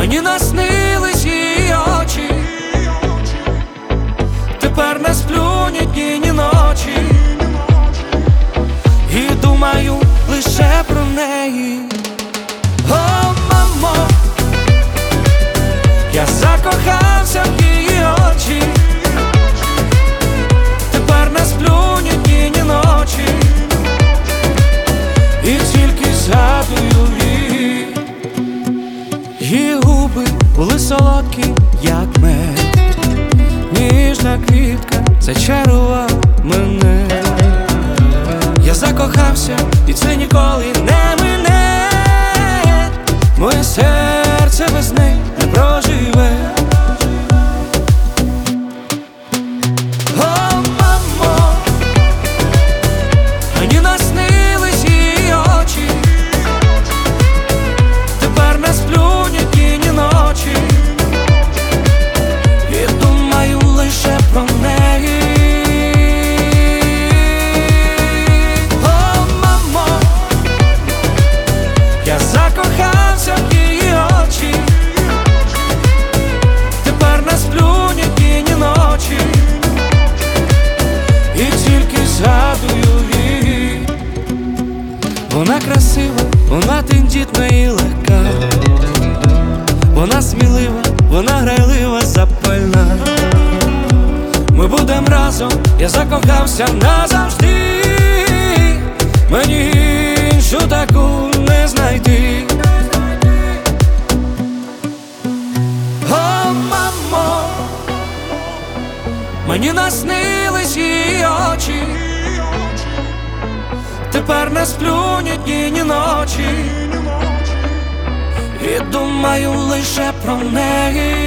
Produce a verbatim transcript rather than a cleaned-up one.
Мені наснились її очі, тепер не сплю ні дні, ні ночі, і думаю лише про неї. О, мамо, я закохався в її очі, тепер не сплю ні дні, ні ночі, і тільки згадую її. Її губи були солодкі, як мед, ніжна квітка зачарував мене. Я закохався, і це ніколи не мине, моє серце без неї не проживе. О, мамо, мені наснились її очі, тепер не сплю ні дні, ні ночі, і думаю лише про неї. О, мамо, я закохався в її очі, тепер не сплю ні дні, ні ночі, і тільки згадую її. Вона красива, вона тендітна і легка, вона смілива, вона грайлива, запальна. Ми будем разом, я закохався назавжди, мені іншу таку не знайти. О, мамо, мені наснились її очі, тепер не сплю ні дні, ні ночі, і думаю лише про неї.